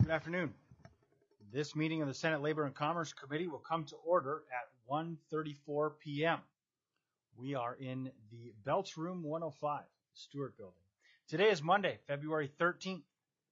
Good afternoon. This meeting of the Senate Labor and Commerce Committee will come to order at 1:34 p.m. We are in the Belts Room 105, Stewart Building. Today is Monday, February 13th,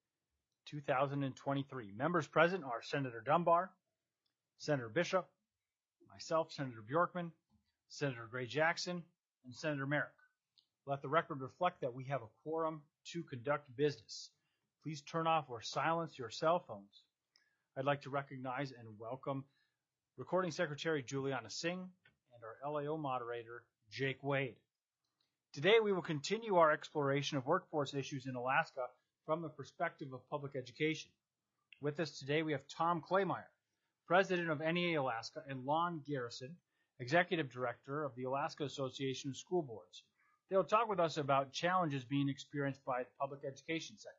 2023. Members present are Senator Dunbar, Senator Bishop, myself, Senator Bjorkman, Senator Gray Jackson, and Senator Merrick. Let the record reflect that we have a quorum to conduct business. Please turn off or silence your cell phones. I'd like to recognize and welcome Recording Secretary Juliana Singh and our LAO moderator, Jake Wade. Today we will continue our exploration of workforce issues in Alaska from the perspective of public education. With us today we have Tom Kleymeier, President of NEA Alaska, and Lon Garrison, Executive Director of the Alaska Association of School Boards. They will talk with us about challenges being experienced by the public education sector.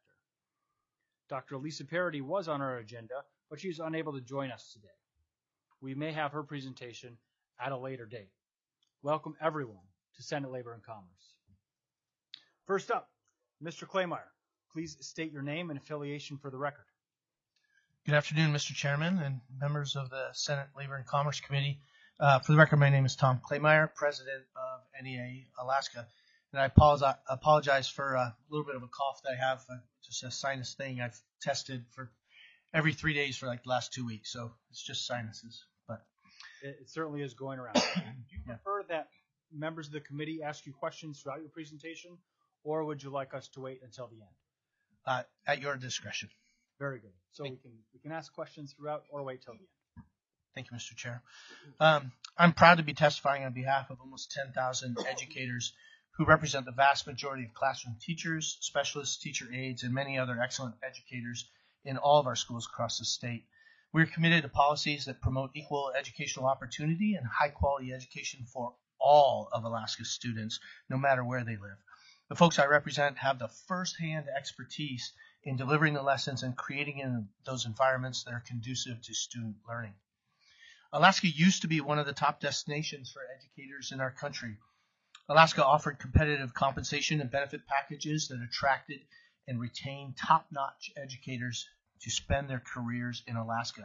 Dr. Lisa Parody was on our agenda, but she is unable to join us today. We may have her presentation at a later date. Welcome everyone to Senate Labor and Commerce. First up, Mr. Kleymeier, please state your name and affiliation for the record. Good afternoon, Mr. Chairman and members of the Senate Labor and Commerce Committee. For the record, my name is Tom Kleymeier, President of NEA Alaska. And I apologize for a little bit of a cough that I have, just a sinus thing. I've tested for every 3 days for like the last 2 weeks, so it's just sinuses. But it certainly is going around. Do you prefer that members of the committee ask you questions throughout your presentation, or would you like us to wait until the end? At your discretion. Very good. So we can ask questions throughout or wait till the end. Thank you, Mr. Chair. I'm proud to be testifying on behalf of almost 10,000 educators who represent the vast majority of classroom teachers, specialists, teacher aides, and many other excellent educators in all of our schools across the state. We're committed to policies that promote equal educational opportunity and high-quality education for all of Alaska's students, no matter where they live. The folks I represent have the first-hand expertise in delivering the lessons and creating in those environments that are conducive to student learning. Alaska used to be one of the top destinations for educators in our country. Alaska offered competitive compensation and benefit packages that attracted and retained top-notch educators to spend their careers in Alaska.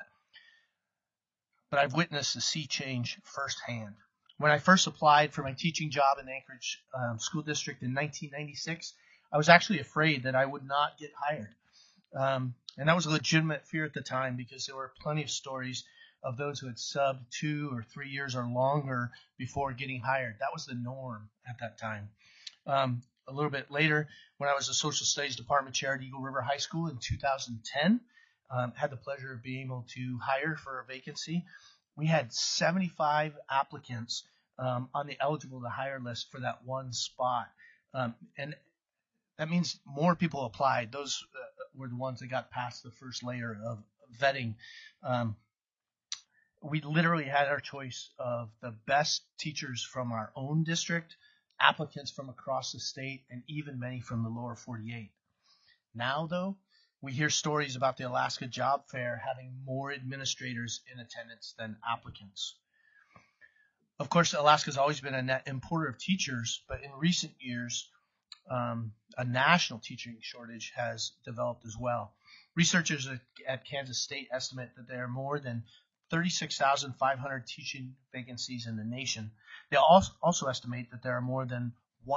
But I've witnessed the sea change firsthand. When I first applied for my teaching job in Anchorage School District in 1996, I was actually afraid that I would not get hired. And that was a legitimate fear at the time because there were plenty of stories of those who had subbed 2 or 3 years or longer before getting hired. That was the norm at that time. A little bit later, when I was a social studies department chair at Eagle River High School in 2010, had the pleasure of being able to hire for a vacancy. We had 75 applicants on the eligible to hire list for that one spot. And that means more people applied. Those were the ones that got past the first layer of vetting. We literally had our choice of the best teachers from our own district, applicants from across the state, and even many from the lower 48. Now, though, we hear stories about the Alaska Job Fair having more administrators in attendance than applicants. Of course, Alaska has always been a net importer of teachers, but in recent years, a national teaching shortage has developed as well. Researchers at Kansas State estimate that there are more than 36,500 teaching vacancies in the nation. They also estimate that there are more than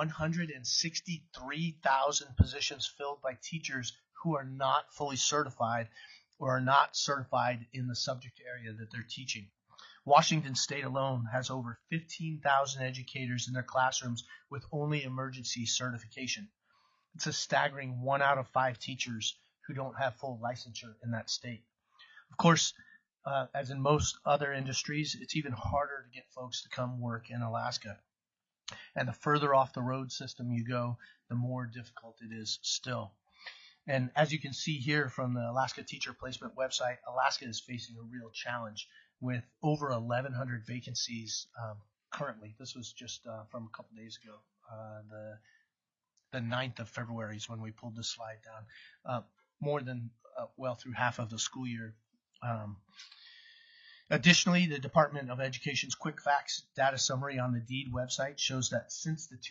163,000 positions filled by teachers who are not fully certified or are not certified in the subject area that they're teaching. Washington State alone has over 15,000 educators in their classrooms with only emergency certification. It's a staggering 1 out of 5 teachers who don't have full licensure in that state. Of course, as in most other industries, it's even harder to get folks to come work in Alaska. And the further off the road system you go, the more difficult it is still. And as you can see here from the Alaska Teacher Placement website, Alaska is facing a real challenge with over 1,100 vacancies currently. This was just from a couple days ago. The 9th of February is when we pulled this slide down. More than well through half of the school year. Additionally, the Department of Education's Quick Facts data summary on the DEED website shows that since the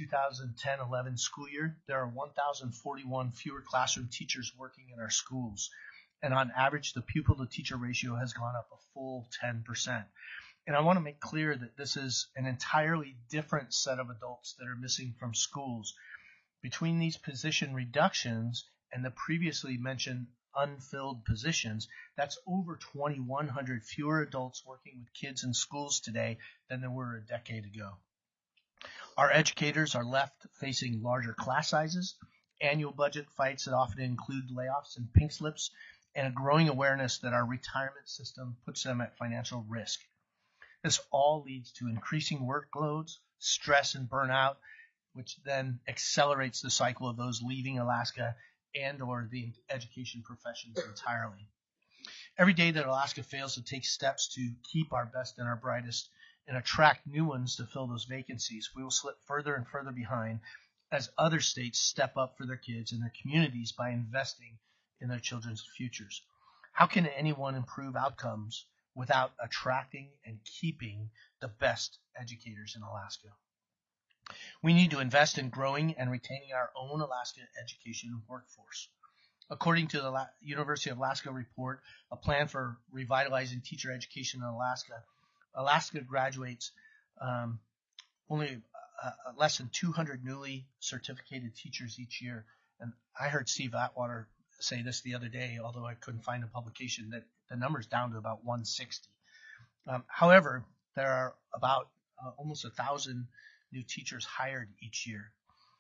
2010-11 school year, there are 1,041 fewer classroom teachers working in our schools. and on average, the pupil-to-teacher ratio has gone up a full 10%. And I want to make clear that this is an entirely different set of adults that are missing from schools. Between these position reductions and the previously mentioned unfilled positions, that's over 2,100 fewer adults working with kids in schools today than there were a decade ago. Our educators are left facing larger class sizes, annual budget fights that often include layoffs and pink slips, and a growing awareness that our retirement system puts them at financial risk. This all leads to increasing workloads, stress, and burnout, which then accelerates the cycle of those leaving Alaska and or the education professions entirely. Every day that Alaska fails to take steps to keep our best and our brightest and attract new ones to fill those vacancies, we will slip further and further behind as other states step up for their kids and their communities by investing in their children's futures. How can anyone improve outcomes without attracting and keeping the best educators in Alaska? We need to invest in growing and retaining our own Alaska education workforce. According to the University of Alaska report, a plan for revitalizing teacher education in Alaska, Alaska graduates only less than 200 newly certificated teachers each year. And I heard Steve Atwater say this the other day, although I couldn't find a publication, that the number's down to about 160. However, there are about almost 1,000 new teachers hired each year.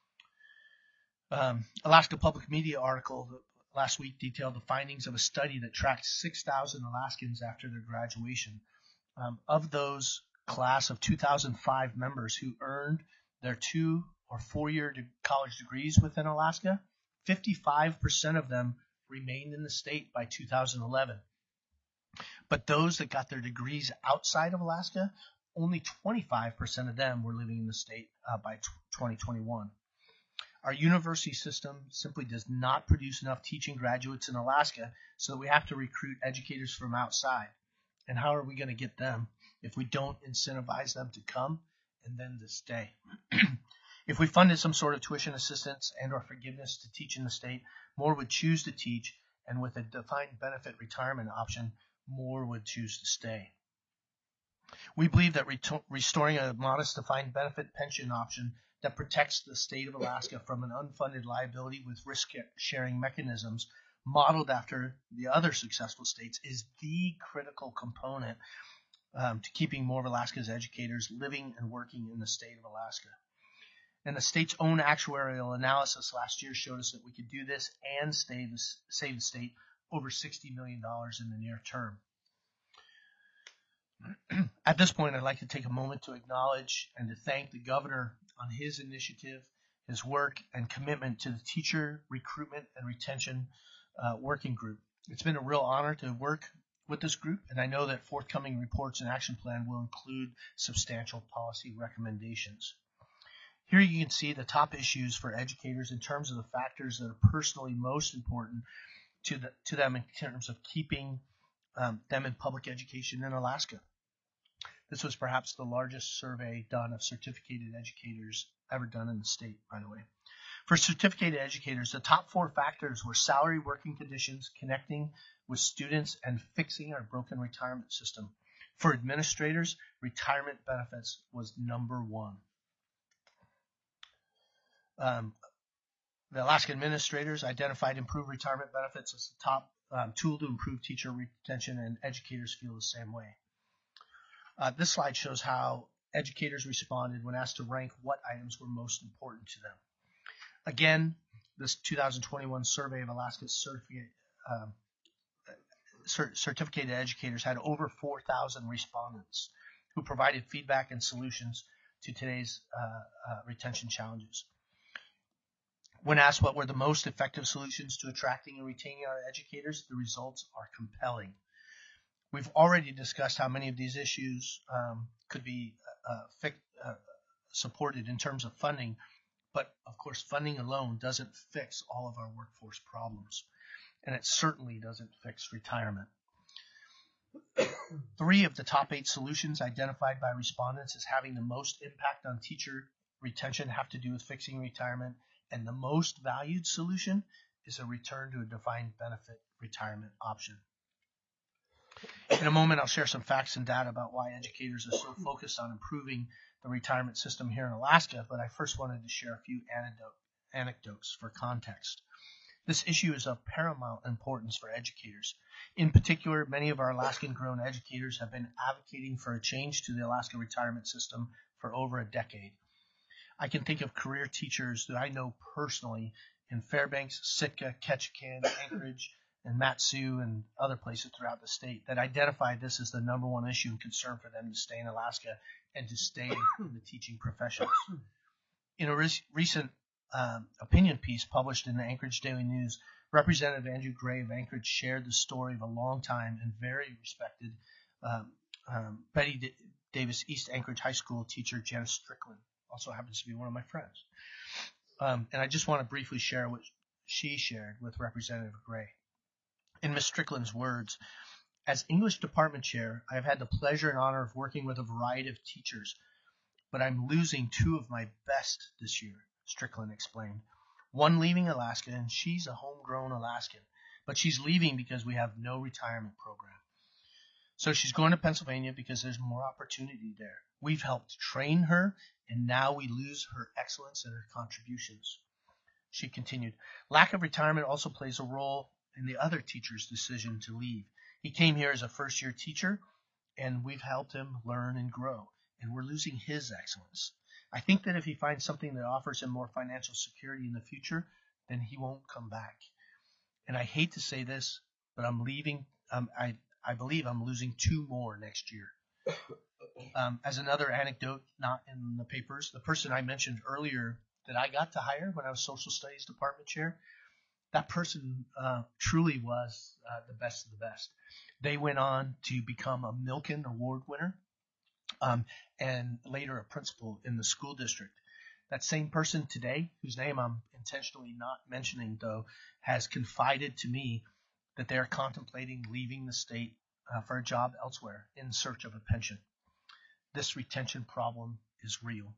Alaska Public Media article last week detailed the findings of a study that tracked 6,000 Alaskans after their graduation. Of those class of 2005 members who earned their 2 or 4 year college degrees within Alaska, 55% of them remained in the state by 2011. But those that got their degrees outside of Alaska, only 25% of them were living in the state by 2021. Our university system simply does not produce enough teaching graduates in Alaska, so we have to recruit educators from outside. And how are we going to get them if we don't incentivize them to come and then to stay? If we funded some sort of tuition assistance and or forgiveness to teach in the state, more would choose to teach, and with a defined benefit retirement option, more would choose to stay. We believe that restoring a modest defined benefit pension option that protects the state of Alaska from an unfunded liability with risk-sharing mechanisms modeled after the other successful states is the critical component to keeping more of Alaska's educators living and working in the state of Alaska. And the state's own actuarial analysis last year showed us that we could do this and save the state over $60 million in the near term. At this point, I'd like to take a moment to acknowledge and to thank the governor on his initiative, his work, and commitment to the teacher recruitment and retention working group. It's been a real honor to work with this group, and I know that forthcoming reports and action plan will include substantial policy recommendations. Here you can see the top issues for educators in terms of the factors that are personally most important to them in terms of keeping them in public education in Alaska. This was perhaps the largest survey done of certificated educators ever done in the state, by the way. For certificated educators, the top 4 factors were salary, working conditions, connecting with students, and fixing our broken retirement system. For administrators, retirement benefits was number 1. The Alaska administrators identified improved retirement benefits as the top tool to improve teacher retention, and educators feel the same way. This slide shows how educators responded when asked to rank what items were most important to them. Again, this 2021 survey of Alaska's certificated educators had over 4,000 respondents who provided feedback and solutions to today's retention challenges. When asked what were the most effective solutions to attracting and retaining our educators, the results are compelling. We've already discussed how many of these issues could be supported in terms of funding, but of course funding alone doesn't fix all of our workforce problems, and it certainly doesn't fix retirement. 3 of the top 8 solutions identified by respondents as having the most impact on teacher retention have to do with fixing retirement, and the most valued solution is a return to a defined benefit retirement option. In a moment, I'll share some facts and data about why educators are so focused on improving the retirement system here in Alaska, but I first wanted to share a few anecdotes for context. This issue is of paramount importance for educators. In particular, many of our Alaskan-grown educators have been advocating for a change to the Alaska retirement system for over a decade. I can think of career teachers that I know personally in Fairbanks, Sitka, Ketchikan, Anchorage, and Matsu and other places throughout the state that identify this as the number one issue and concern for them to stay in Alaska and to stay in the teaching professions. In a recent opinion piece published in the Anchorage Daily News, Representative Andrew Gray of Anchorage shared the story of a long-time and very respected Betty Davis East Anchorage High School teacher, Janice Strickland, also happens to be one of my friends. And I just want to briefly share what she shared with Representative Gray. In Ms. Strickland's words, as English department chair, I have had the pleasure and honor of working with a variety of teachers, but I'm losing two of my best this year, Strickland explained. One leaving Alaska, and she's a homegrown Alaskan, but she's leaving because we have no retirement program. So she's going to Pennsylvania because there's more opportunity there. We've helped train her, and now we lose her excellence and her contributions. She continued, lack of retirement also plays a role in the other teacher's decision to leave. He came here as a first-year teacher, and we've helped him learn and grow, and we're losing his excellence. I think that if he finds something that offers him more financial security in the future, then he won't come back. And I hate to say this, but I'm leaving. I believe I'm losing two more next year. As another anecdote, not in the papers, the person I mentioned earlier that I got to hire when I was social studies department chair, that person truly was the best of the best. They went on to become a Milken Award winner and later a principal in the school district. That same person today, whose name I'm intentionally not mentioning though, has confided to me that they are contemplating leaving the state for a job elsewhere in search of a pension. This retention problem is real.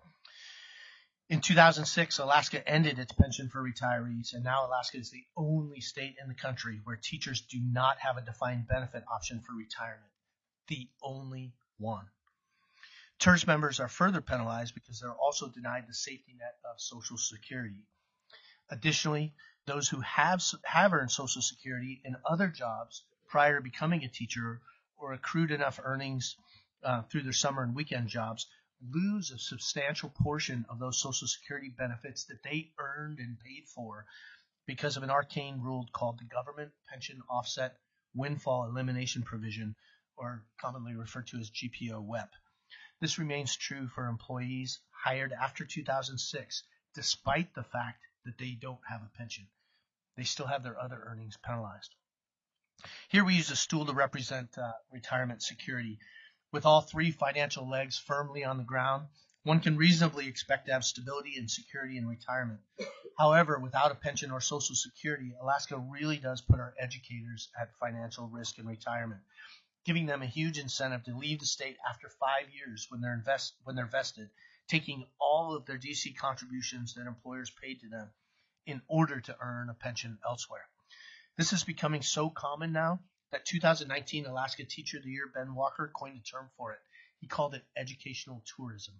In 2006, Alaska ended its pension for retirees, and now Alaska is the only state in the country where teachers do not have a defined benefit option for retirement. The only one. TERS members are further penalized because they're also denied the safety net of Social Security. Additionally, those who have earned Social Security in other jobs prior to becoming a teacher or accrued enough earnings through their summer and weekend jobs lose a substantial portion of those Social Security benefits that they earned and paid for because of an arcane rule called the Government Pension Offset Windfall Elimination Provision, or commonly referred to as GPO-WEP. This remains true for employees hired after 2006, despite the fact that they don't have a pension. They still have their other earnings penalized. Here we use a stool to represent retirement security. With all three financial legs firmly on the ground, one can reasonably expect to have stability and security in retirement. However, without a pension or Social Security, Alaska really does put our educators at financial risk in retirement, giving them a huge incentive to leave the state after 5 years when they're vested, taking all of their DC contributions that employers paid to them in order to earn a pension elsewhere. This is becoming so common now that 2019 Alaska Teacher of the Year Ben Walker coined a term for it. He called it educational tourism.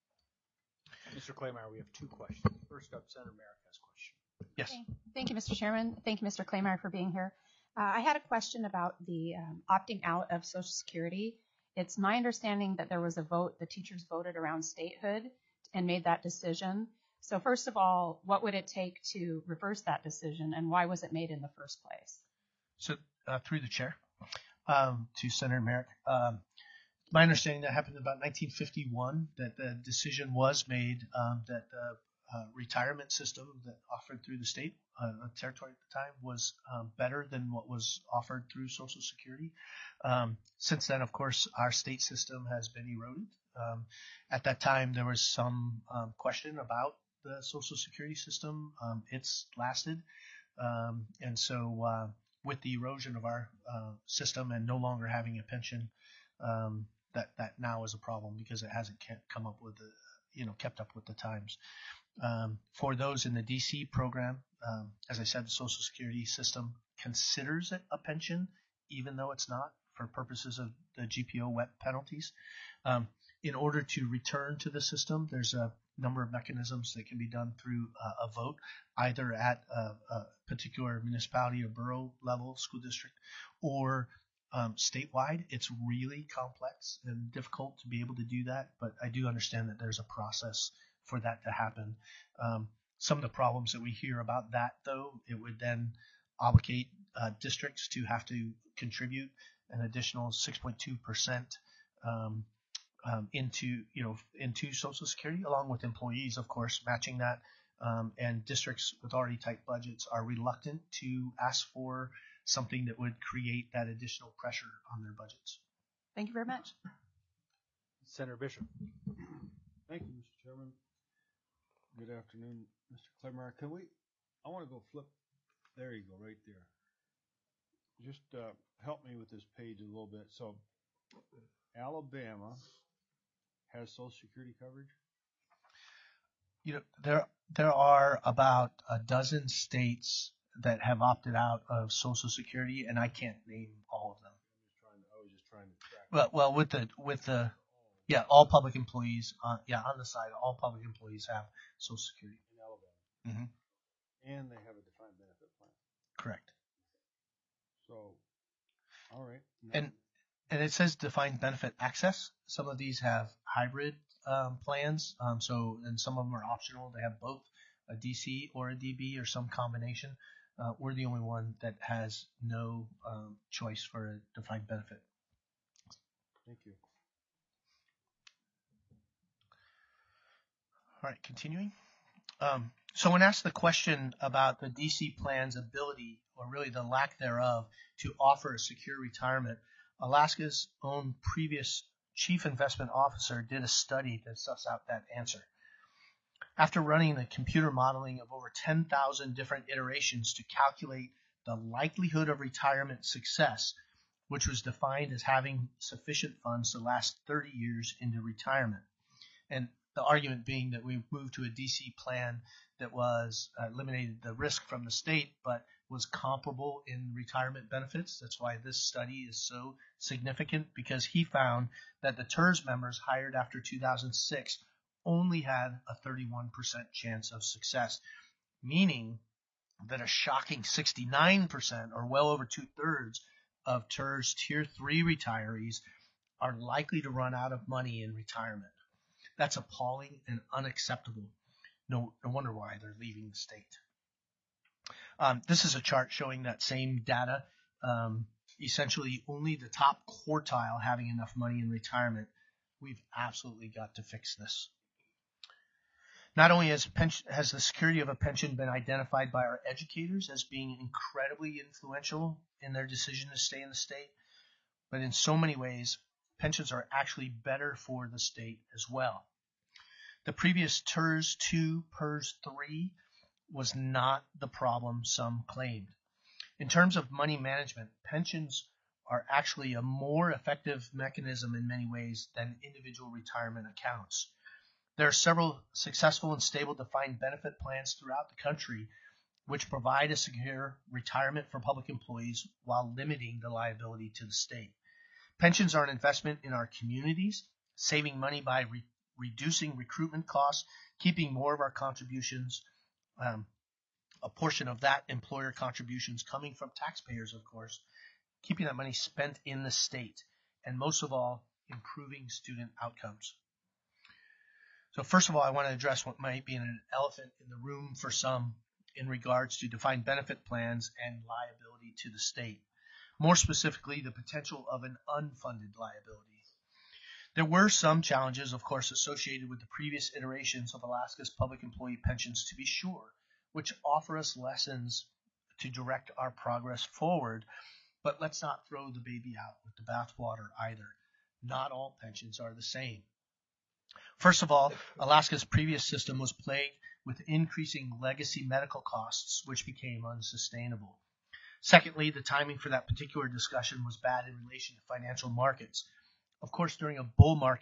Mr. Claymire, we have two questions. First up, Senator Merrick has a question. Yes. Thank you, Mr. Chairman. Thank you, Mr. Claymire, for being here. I had a question about the opting out of Social Security. It's my understanding that there was a vote, the teachers voted around statehood and made that decision. So first of all, what would it take to reverse that decision, and why was it made in the first place? So through the chair to Senator Merrick, my understanding that happened in about 1951, that the decision was made that the retirement system that offered through the state, territory at the time, was better than what was offered through Social Security. Since then, of course, our state system has been eroded. At that time, there was some question about the Social Security system. It's lasted. And so with the erosion of our system and no longer having a pension, that now is a problem because it hasn't come up with kept up with the times. For those in the DC program, as I said, the Social Security system considers it a pension, even though it's not, for purposes of the GPO WEP penalties. In order to return to the system, there's a number of mechanisms that can be done through a vote, either at a particular municipality or borough level, school district, or statewide. It's really complex and difficult to be able to do that, but I do understand that there's a process for that to happen. Some of the problems that we hear about that, though, it would then obligate districts to have to contribute an additional 6.2% into Social Security, along with employees, of course, matching that. And districts with already tight budgets are reluctant to ask for something that would create that additional pressure on their budgets. Thank you very much. Senator Bishop. Thank you, Mr. Chairman. Good afternoon, Mr. Claymore. I want to go flip. There you go, right there. Just help me with this page a little bit. So, Alabama has Social Security coverage? There are about a dozen states that have opted out of Social Security, and I can't name all of them. I was just trying to track. Well, with the all public employees on the side, all public employees have Social Security In Alabama. Mm-hmm. And they have a defined benefit plan. Correct. So, all right. And it says defined benefit access. Some of these have hybrid plans. And some of them are optional. They have both a DC or a DB or some combination. We're the only one that has no choice for a defined benefit. Thank you. All right, continuing. So when asked the question about the DC plan's ability, or really the lack thereof, to offer a secure retirement, Alaska's own previous chief investment officer did a study to suss out that answer. After running the computer modeling of over 10,000 different iterations to calculate the likelihood of retirement success, which was defined as having sufficient funds to last 30 years into retirement. And the argument being that we moved to a DC plan that was eliminated the risk from the state, but was comparable in retirement benefits. That's why this study is so significant, because he found that the TERS members hired after 2006 only had a 31% chance of success, meaning that a shocking 69%, or well over 2/3 of TERS Tier 3 retirees, are likely to run out of money in retirement. That's appalling and unacceptable. No wonder why they're leaving the state. This is a chart showing that same data. Essentially, only the top quartile having enough money in retirement. We've absolutely got to fix this. Not only has the security of a pension been identified by our educators as being incredibly influential in their decision to stay in the state, but in so many ways, pensions are actually better for the state as well. The previous TERS 2, PERS 3 was not the problem some claimed. In terms of money management, pensions are actually a more effective mechanism in many ways than individual retirement accounts. There are several successful and stable defined benefit plans throughout the country which provide a secure retirement for public employees while limiting the liability to the state. Pensions are an investment in our communities, saving money by reducing recruitment costs, keeping more of our contributions, a portion of that employer contributions coming from taxpayers, of course, keeping that money spent in the state, and most of all, improving student outcomes. So first of all, I want to address what might be an elephant in the room for some in regards to defined benefit plans and liability to the state. More specifically, the potential of an unfunded liability. There were some challenges, of course, associated with the previous iterations of Alaska's public employee pensions, to be sure, which offer us lessons to direct our progress forward. But let's not throw the baby out with the bathwater either. Not all pensions are the same. First of all, Alaska's previous system was plagued with increasing legacy medical costs, which became unsustainable. Secondly, the timing for that particular discussion was bad in relation to financial markets. Of course, during a bull market,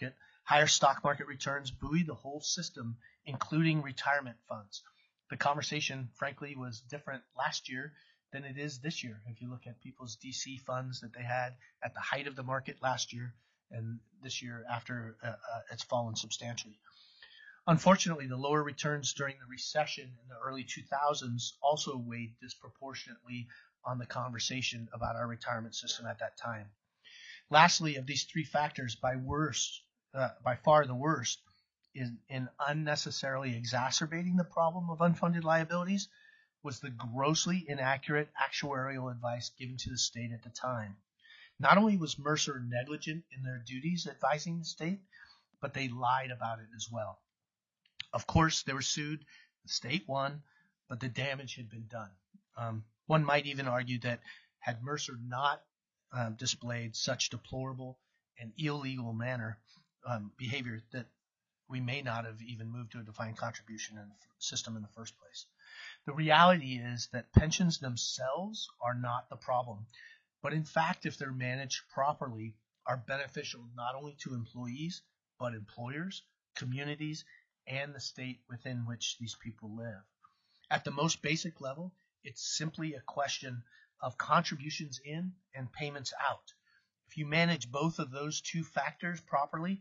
Higher stock market returns buoyed the whole system, including retirement funds. The conversation, frankly, was different last year than it is this year. If you look at people's DC funds that they had at the height of the market last year and this year after it's fallen substantially. Unfortunately, the lower returns during the recession in the early 2000s also weighed disproportionately on the conversation about our retirement system at that time. Lastly, of these three factors, by far the worst in unnecessarily exacerbating the problem of unfunded liabilities was the grossly inaccurate actuarial advice given to the state at the time. Not only was Mercer negligent in their duties advising the state, but they lied about it as well. Of course, they were sued, the state won, but the damage had been done. One might even argue that had Mercer not displayed such deplorable and illegal behavior, that we may not have even moved to a defined contribution in the system in the first place. The reality is that pensions themselves are not the problem, but in fact, if they're managed properly, are beneficial not only to employees, but employers, communities, and the state within which these people live. At the most basic level, it's simply a question of contributions in and payments out. If you manage both of those two factors properly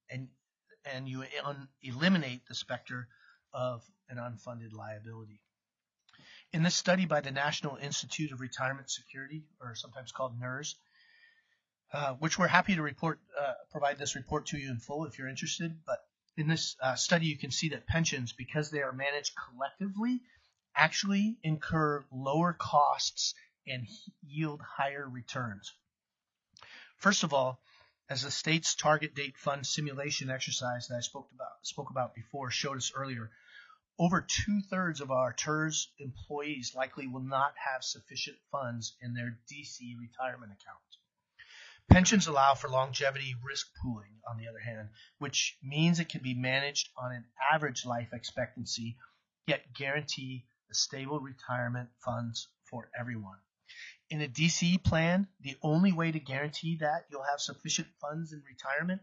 and you eliminate the specter of an unfunded liability. In this study by the National Institute of Retirement Security, or sometimes called NIRS, which we're happy to provide this report to you in full if you're interested, but in this study you can see that pensions, because they are managed collectively, actually incur lower costs and yield higher returns. First of all, as the state's target date fund simulation exercise that I spoke about before showed us earlier, over 2/3 of our TERS employees likely will not have sufficient funds in their DC retirement account. Pensions allow for longevity risk pooling, on the other hand, which means it can be managed on an average life expectancy, yet guarantee a stable retirement funds for everyone. In a DC plan, the only way to guarantee that you'll have sufficient funds in retirement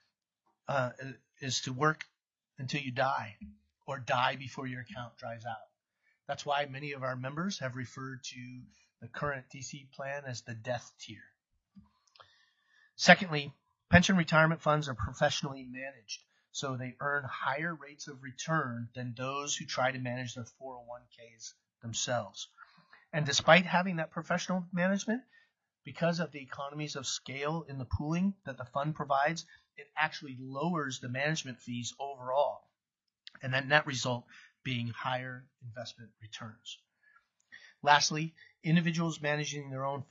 is to work until you die, or die before your account dries out. That's why many of our members have referred to the current DC plan as the death tier. Secondly, pension retirement funds are professionally managed, so they earn higher rates of return than those who try to manage their 401ks themselves. And despite having that professional management, because of the economies of scale in the pooling that the fund provides, it actually lowers the management fees overall, and the net result being higher investment returns. Lastly, individuals managing their own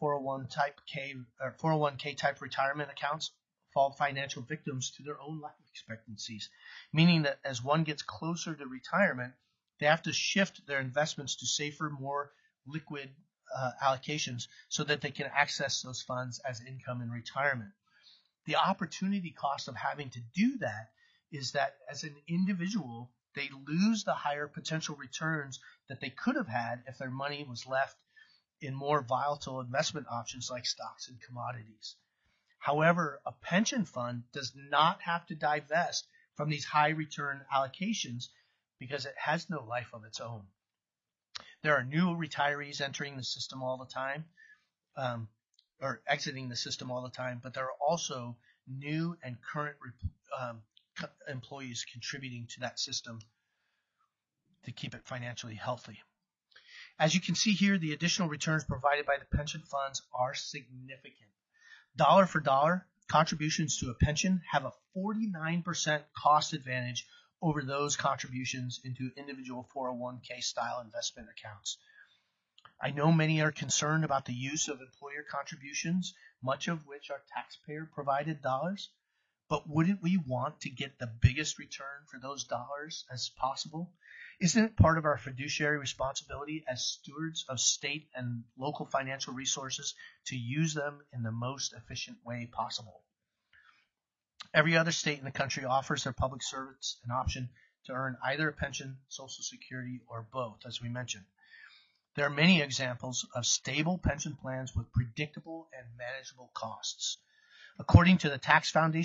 401k type retirement accounts fall financial victims to their own life expectancies, meaning that as one gets closer to retirement, they have to shift their investments to safer, more liquid allocations so that they can access those funds as income in retirement. The opportunity cost of having to do that is that as an individual, they lose the higher potential returns that they could have had if their money was left in more volatile investment options like stocks and commodities. However, a pension fund does not have to divest from these high return allocations because it has no life of its own. There are new retirees entering the system all the time, or exiting the system all the time, but there are also new and current employees contributing to that system to keep it financially healthy. As you can see here, the additional returns provided by the pension funds are significant. Dollar for dollar, contributions to a pension have a 49% cost advantage over those contributions into individual 401k style investment accounts. I know many are concerned about the use of employer contributions, much of which are taxpayer provided dollars, but wouldn't we want to get the biggest return for those dollars as possible? Isn't it part of our fiduciary responsibility as stewards of state and local financial resources to use them in the most efficient way possible? Every other state in the country offers their public servants an option to earn either a pension, Social Security, or both, as we mentioned. There are many examples of stable pension plans with predictable and manageable costs. According to the Tax Foundation,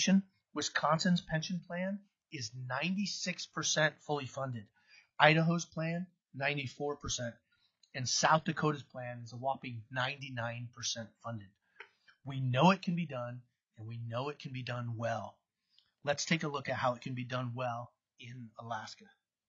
Wisconsin's pension plan is 96% fully funded. Idaho's plan, 94%. And South Dakota's plan is a whopping 99% funded. We know it can be done, and we know it can be done well. Let's take a look at how it can be done well in Alaska.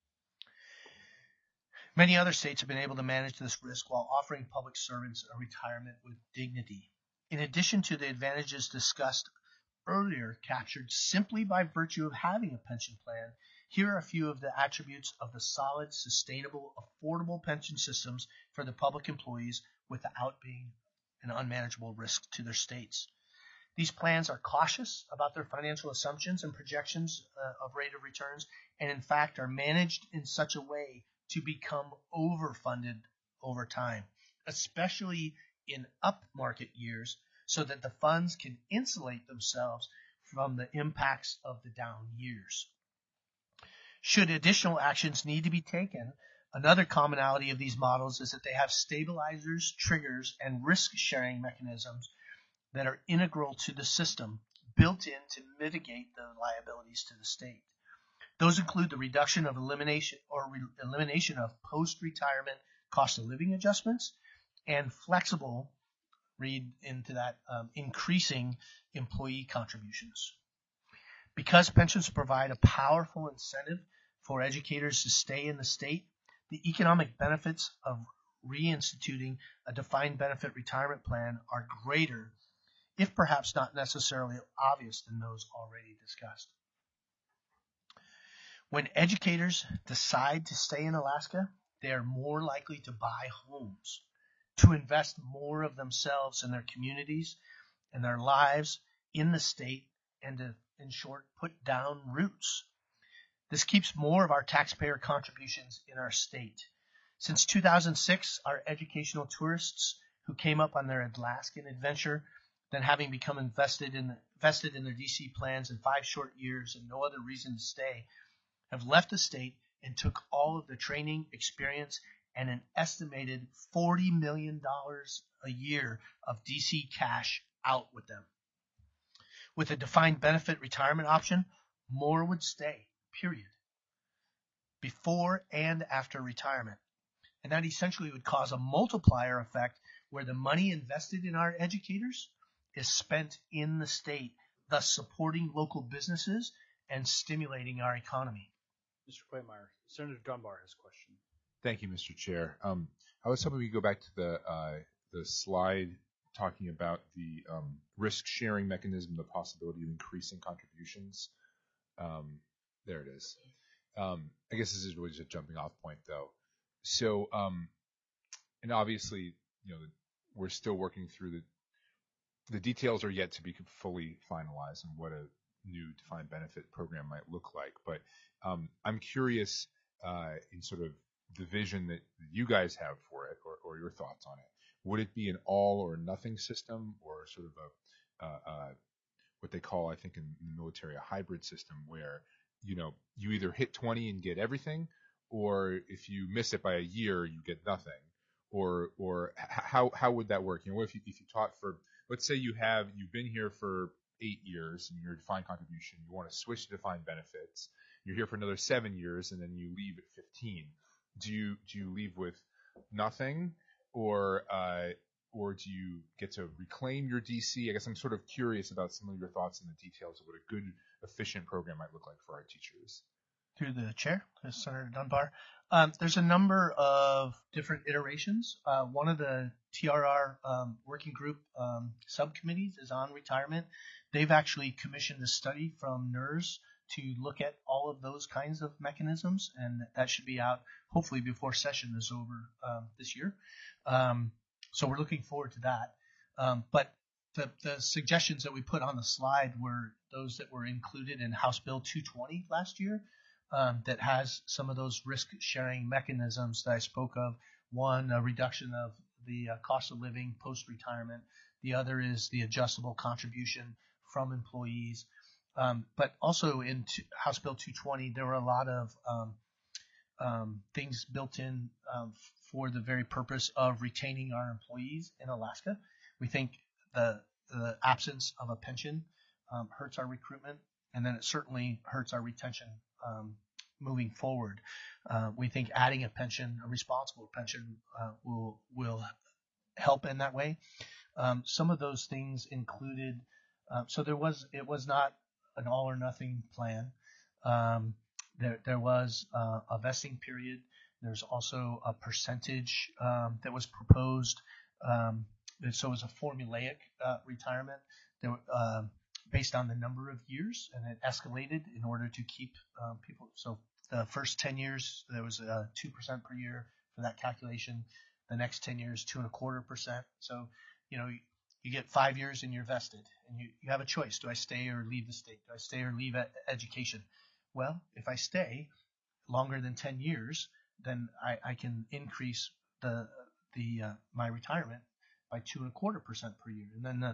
Many other states have been able to manage this risk while offering public servants a retirement with dignity. In addition to the advantages discussed earlier, captured simply by virtue of having a pension plan, here are a few of the attributes of the solid, sustainable, affordable pension systems for the public employees without being an unmanageable risk to their states. These plans are cautious about their financial assumptions and projections of rate of returns, and in fact are managed in such a way to become overfunded over time, especially in upmarket years, so that the funds can insulate themselves from the impacts of the down years. Should additional actions need to be taken, another commonality of these models is that they have stabilizers, triggers, and risk-sharing mechanisms that are integral to the system, built in to mitigate the liabilities to the state. Those include the reduction of elimination of post-retirement cost of living adjustments and flexible, increasing employee contributions. Because pensions provide a powerful incentive for educators to stay in the state, the economic benefits of reinstituting a defined benefit retirement plan are greater, if perhaps not necessarily obvious, than those already discussed. When educators decide to stay in Alaska, they are more likely to buy homes, to invest more of themselves in their communities and their lives in the state, and to, in short, put down roots. This keeps more of our taxpayer contributions in our state. Since 2006, our educational tourists who came up on their Alaskan adventure, then having become invested in their DC plans in 5 short years and no other reason to stay, have left the state and took all of the training, experience, and an estimated $40 million a year of DC cash out with them. With a defined benefit retirement option, more would stay, period, before and after retirement. And that essentially would cause a multiplier effect where the money invested in our educators is spent in the state, thus supporting local businesses and stimulating our economy. Mr. Kleinmeyer, Senator Dunbar has a question. Thank you, Mr. Chair. I was hoping we could go back to the slide talking about the risk-sharing mechanism, the possibility of increasing contributions. There it is. I guess this is really just a jumping off point, though. So, and obviously, we're still working through the details are yet to be fully finalized on what a new defined benefit program might look like. But I'm curious in sort of the vision that you guys have for it, or your thoughts on it. Would it be an all or nothing system, or sort of what they call, I think in the military, a hybrid system where you either hit 20 and get everything, or if you miss it by a year, you get nothing? Or how would that work? What if you taught for, let's say you've been here for 8 years and you're defined contribution, you want to switch to defined benefits, you're here for another 7 years, and then you leave at 15. Do you leave with nothing, or do you get to reclaim your DC? I guess I'm sort of curious about some of your thoughts and the details of what a good, efficient program might look like for our teachers. Through the chair, Senator Dunbar. There's a number of different iterations. One of the TRR working group subcommittees is on retirement. They've actually commissioned a study from NERS to look at all of those kinds of mechanisms, and that should be out hopefully before session is over this year. So we're looking forward to that. But the suggestions that we put on the slide were those that were included in House Bill 220 last year. That has some of those risk-sharing mechanisms that I spoke of. One, a reduction of the cost of living post-retirement. The other is the adjustable contribution from employees. But also in House Bill 220, there were a lot of things built in for the very purpose of retaining our employees in Alaska. We think the absence of a pension hurts our recruitment and then it certainly hurts our retention moving forward. We think adding a responsible pension, will help in that way. Some of those things included, it was not an all or nothing plan. There was a vesting period. There's also a percentage that was proposed. So it was a formulaic retirement based on the number of years, and it escalated in order to keep people. So the first 10 years, there was 2% per year for that calculation. The next 10 years, 2.25%. So, you get 5 years and you're vested, and you have a choice. Do I stay or leave the state? Do I stay or leave education? Well, if I stay longer than 10 years, then I can increase my retirement by 2.25% per year, and then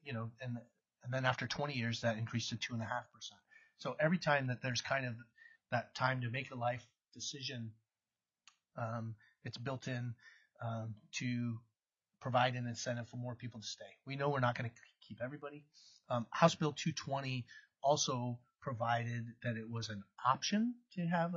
and then after 20 years that increased to 2.5%. So every time that there's kind of that time to make a life decision, it's built in to provide an incentive for more people to stay. We know we're not going to keep everybody. House Bill 220 also provided that it was an option to have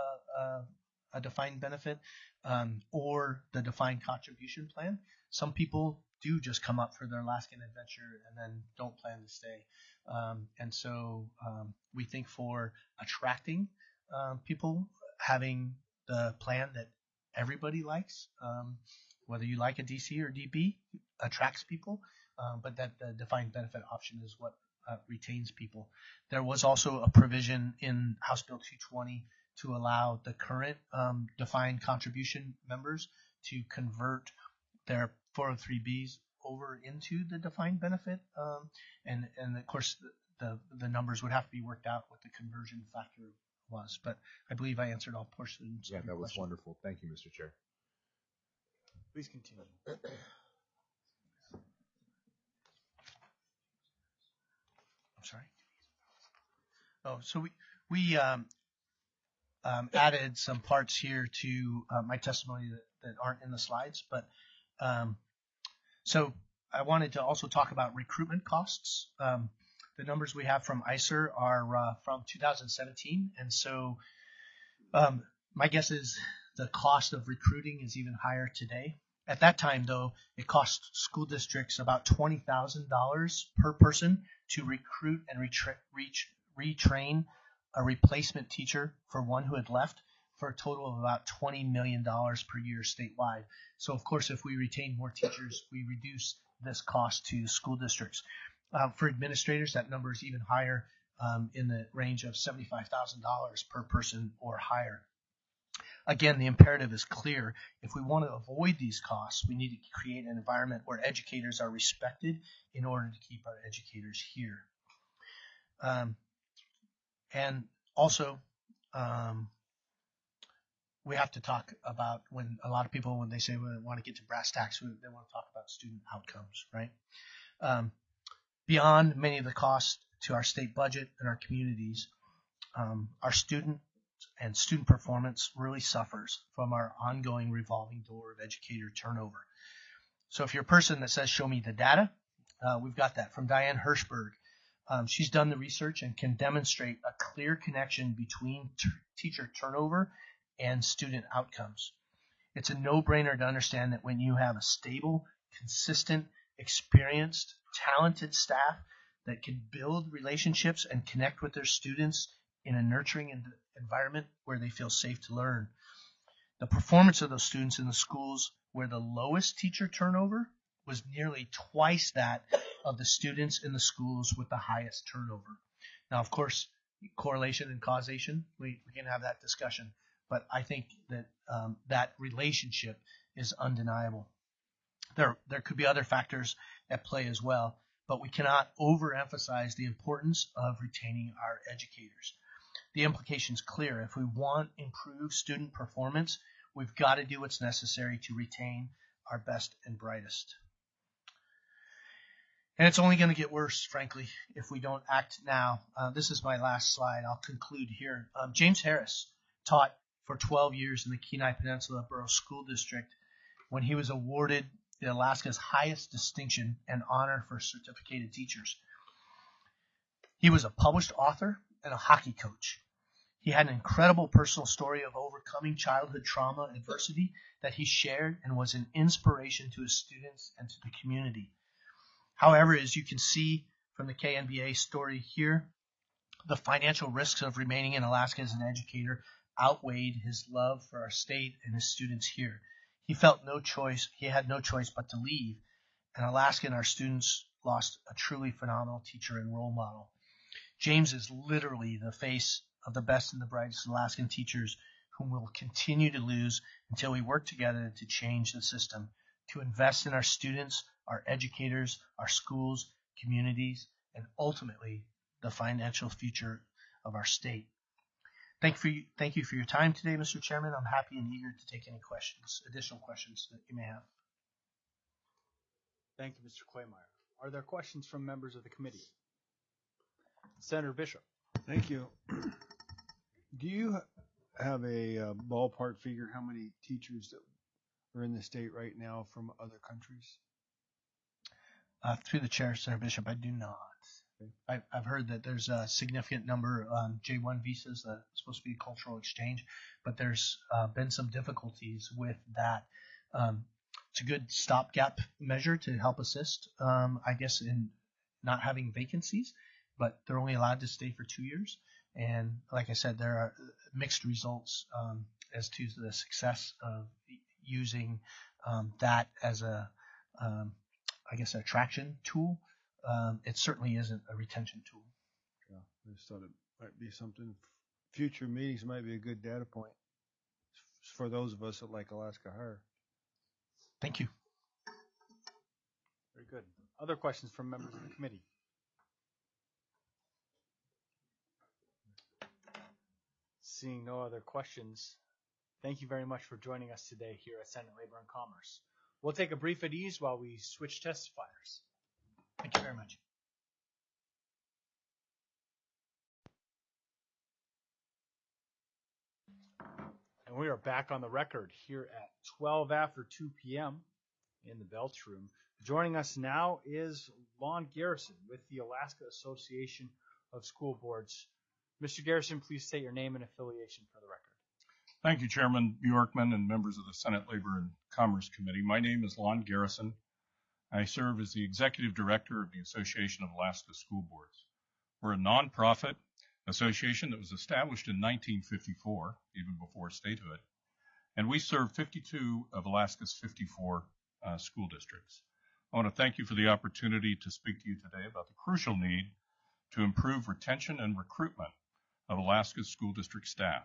a defined benefit or the defined contribution plan. Some people do just come up for their Alaskan adventure and then don't plan to stay. And so we think for attracting people, having the plan that everybody likes, whether you like a DC or DB, attracts people, but that the defined benefit option is what retains people. There was also a provision in House Bill 220 to allow the current defined contribution members to convert their 403Bs over into the defined benefit, and of course the numbers would have to be worked out what the conversion factor was. But I believe I answered all portions. Yeah, that was wonderful. Thank you, Mr. Chair. Please continue. I'm sorry. Oh, so we added some parts here to my testimony that aren't in the slides, but so I wanted to also talk about recruitment costs. The numbers we have from ICER are from 2017, and so my guess is the cost of recruiting is even higher today. At that time, though, it cost school districts about $20,000 per person to recruit and retrain a replacement teacher for one who had left, for a total of about $20 million per year statewide. So, of course, if we retain more teachers, we reduce this cost to school districts. For administrators, that number is even higher, in the range of $75,000 per person or higher. Again, the imperative is clear. If we want to avoid these costs, we need to create an environment where educators are respected in order to keep our educators here. And also, we have to talk about when a lot of people, when they say we want to get to brass tacks, they want to talk about student outcomes, right? Beyond many of the costs to our state budget and our communities, our student performance really suffers from our ongoing revolving door of educator turnover. So if you're a person that says, show me the data, we've got that from Diane Hirschberg. She's done the research and can demonstrate a clear connection between teacher turnover and student outcomes. It's a no-brainer to understand that when you have a stable, consistent, experienced, talented staff that can build relationships and connect with their students in a nurturing environment where they feel safe to learn, the performance of those students in the schools where the lowest teacher turnover was nearly twice that of the students in the schools with the highest turnover. Now, of course, correlation and causation, we can have that discussion, but I think that that relationship is undeniable. There could be other factors at play as well, but we cannot overemphasize the importance of retaining our educators. The implication's clear. If we want improved student performance, we've got to do what's necessary to retain our best and brightest. And it's only going to get worse, frankly, if we don't act now. This is my last slide. I'll conclude here. James Harris taught for 12 years in the Kenai Peninsula Borough School District when he was awarded Alaska's highest distinction and honor for certificated teachers. He was a published author and a hockey coach. He had an incredible personal story of overcoming childhood trauma adversity that he shared and was an inspiration to his students and to the community. However, as you can see from the KNBA story here, the financial risks of remaining in Alaska as an educator outweighed his love for our state and his students here. He had no choice but to leave, and Alaska and our students lost a truly phenomenal teacher and role model. James is literally the face of the best and the brightest Alaskan teachers whom we'll continue to lose until we work together to change the system, to invest in our students, our educators, our schools, communities, and ultimately the financial future of our state. Thank you for your time today, Mr. Chairman. I'm happy and eager to take any additional questions that you may have. Thank you, Mr. Claymire. Are there questions from members of the committee? Senator Bishop. Thank you. Do you have a ballpark figure how many teachers that are in the state right now from other countries? Through the chair, Senator Bishop, I do not. Okay. I've heard that there's a significant number J1 visas that are supposed to be a cultural exchange, but there's been some difficulties with that. It's a good stopgap measure to help assist, I guess, in not having vacancies, but they're only allowed to stay for 2 years. And like I said, there are mixed results as to the success of using that as a, attraction tool. It certainly isn't a retention tool. Yeah, I just thought it might be something. Future meetings might be a good data point for those of us that like Alaska Hire. Thank you. Very good. Other questions from members of the committee? Seeing no other questions, thank you very much for joining us today here at Senate Labor and Commerce. We'll take a brief at ease while we switch testifiers. Thank you very much. And we are back on the record here at 12 after 2 p.m. in the Belch Room. Joining us now is Lon Garrison with the Alaska Association of School Boards. Mr. Garrison, please state your name and affiliation for the record. Thank you, Chairman Bjorkman and members of the Senate Labor and Commerce Committee. My name is Lon Garrison. I serve as the Executive Director of the Association of Alaska School Boards. We're a nonprofit association that was established in 1954, even before statehood, and we serve 52 of Alaska's 54 school districts. I want to thank you for the opportunity to speak to you today about the crucial need to improve retention and recruitment of Alaska's school district staff.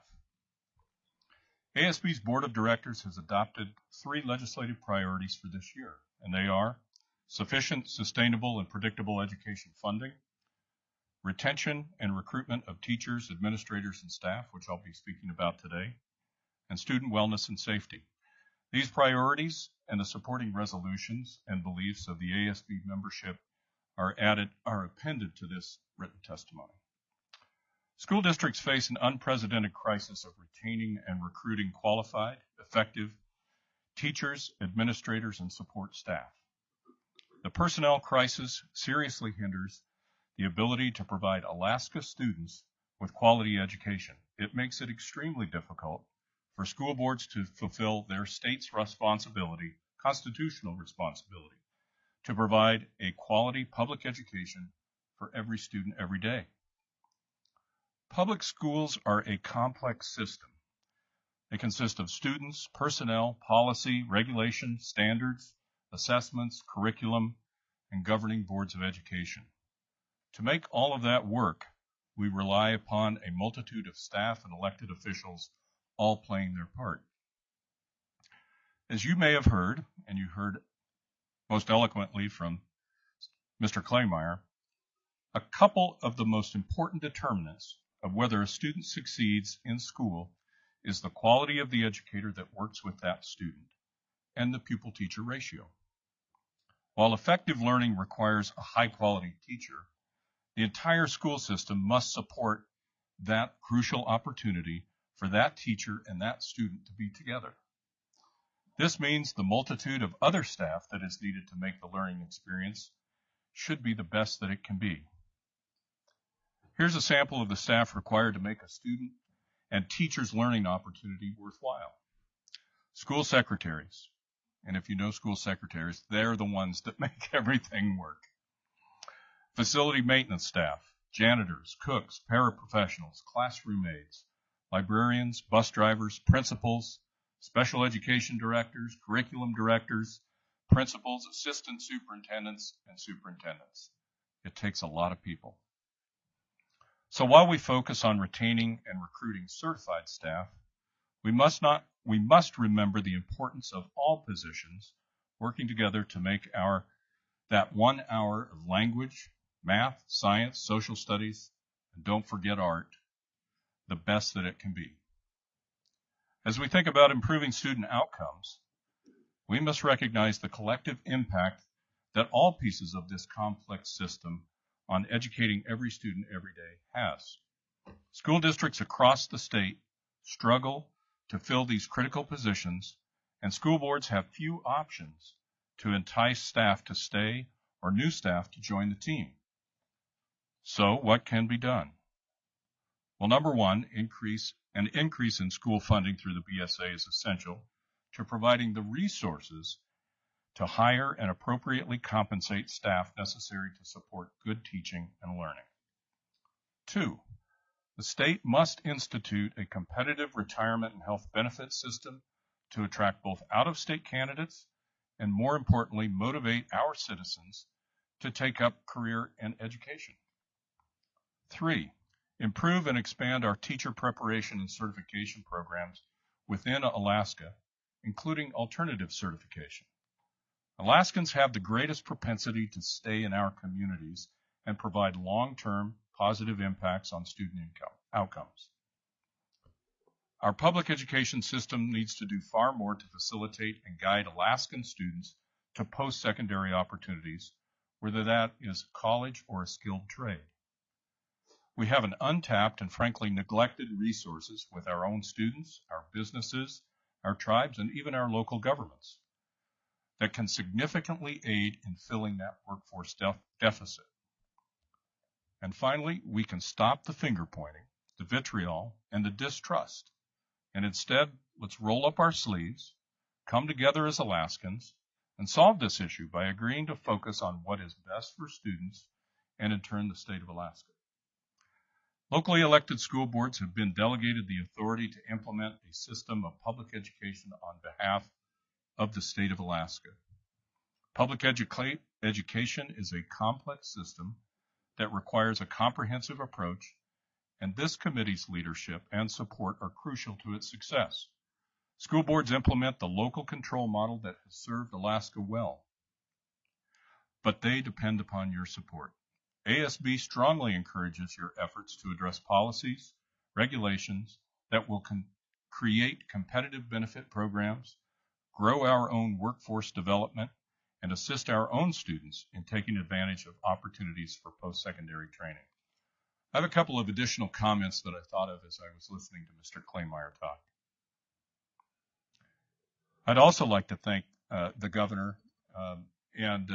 ASB's Board of Directors has adopted 3 legislative priorities for this year, and they are sufficient, sustainable, and predictable education funding, retention and recruitment of teachers, administrators, and staff, which I'll be speaking about today, and student wellness and safety. These priorities and the supporting resolutions and beliefs of the ASB membership are appended to this written testimony. School districts face an unprecedented crisis of retaining and recruiting qualified, effective teachers, administrators, and support staff. The personnel crisis seriously hinders the ability to provide Alaska students with quality education. It makes it extremely difficult for school boards to fulfill their state's responsibility, constitutional responsibility, to provide a quality public education for every student every day. Public schools are a complex system. They consist of students, personnel, policy, regulation, standards, assessments, curriculum, and governing boards of education. To make all of that work, we rely upon a multitude of staff and elected officials all playing their part. As you may have heard, and you heard most eloquently from Mr. Claymire, a couple of the most important determinants of whether a student succeeds in school is the quality of the educator that works with that student and the pupil-teacher ratio. While effective learning requires a high-quality teacher, the entire school system must support that crucial opportunity for that teacher and that student to be together. This means the multitude of other staff that is needed to make the learning experience should be the best that it can be. Here's a sample of the staff required to make a student and teacher's learning opportunity worthwhile. School secretaries. And if you know school secretaries, they're the ones that make everything work. Facility maintenance staff, janitors, cooks, paraprofessionals, classroom aides, librarians, bus drivers, principals, special education directors, curriculum directors, principals, assistant superintendents, and superintendents. It takes a lot of people. So while we focus on retaining and recruiting certified staff, we must remember the importance of all positions working together to make that 1 hour of language, math, science, social studies, and don't forget art, the best that it can be. As we think about improving student outcomes, we must recognize the collective impact that all pieces of this complex system on educating every student every day has. School districts across the state struggle to fill these critical positions, and school boards have few options to entice staff to stay or new staff to join the team. So what can be done? Well, number one, an increase in school funding through the BSA is essential to providing the resources to hire and appropriately compensate staff necessary to support good teaching and learning. 2, the state must institute a competitive retirement and health benefits system to attract both out-of-state candidates and, more importantly, motivate our citizens to take up career and education. 3, improve and expand our teacher preparation and certification programs within Alaska, including alternative certification. Alaskans have the greatest propensity to stay in our communities and provide long-term positive impacts on student outcomes. Our public education system needs to do far more to facilitate and guide Alaskan students to post-secondary opportunities, whether that is college or a skilled trade. We have an untapped and frankly neglected resources with our own students, our businesses, our tribes, and even our local governments that can significantly aid in filling that workforce deficit. And finally, we can stop the finger pointing, the vitriol, and the distrust. And instead, let's roll up our sleeves, come together as Alaskans, and solve this issue by agreeing to focus on what is best for students and, in turn, the state of Alaska. Locally elected school boards have been delegated the authority to implement a system of public education on behalf of the state of Alaska. Public education is a complex system that requires a comprehensive approach, and this committee's leadership and support are crucial to its success. School boards implement the local control model that has served Alaska well, but they depend upon your support. ASB strongly encourages your efforts to address policies, regulations that will create competitive benefit programs, grow our own workforce development, and assist our own students in taking advantage of opportunities for post-secondary training. I have a couple of additional comments that I thought of as I was listening to Mr. Kleinmeyer talk. I'd also like to thank the governor and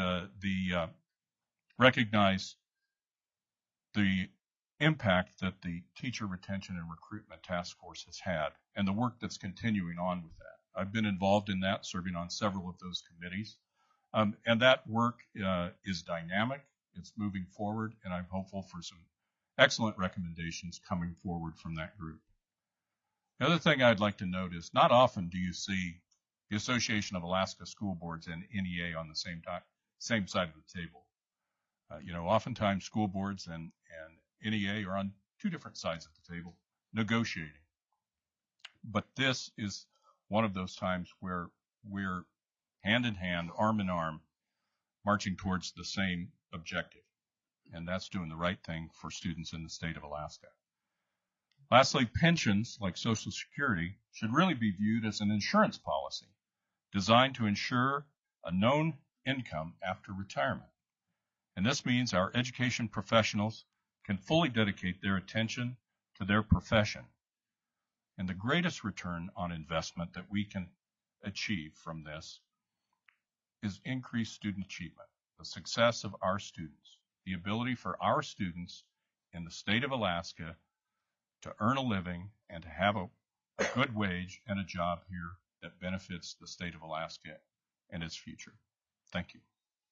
recognize the impact that the Teacher Retention and Recruitment Task Force has had and the work that's continuing on with that. I've been involved in that, serving on several of those committees. And that work is dynamic, it's moving forward, and I'm hopeful for some excellent recommendations coming forward from that group. The other thing I'd like to note is not often do you see the Association of Alaska School Boards and NEA on the same side of the table. Oftentimes school boards and NEA are on two different sides of the table negotiating. But this is one of those times where we're hand in hand, arm in arm, marching towards the same objective. And that's doing the right thing for students in the state of Alaska. Lastly, pensions, like Social Security, should really be viewed as an insurance policy designed to ensure a known income after retirement. And this means our education professionals can fully dedicate their attention to their profession. And the greatest return on investment that we can achieve from this is increased student achievement, the success of our students, the ability for our students in the state of Alaska to earn a living and to have a good wage and a job here that benefits the state of Alaska and its future. Thank you.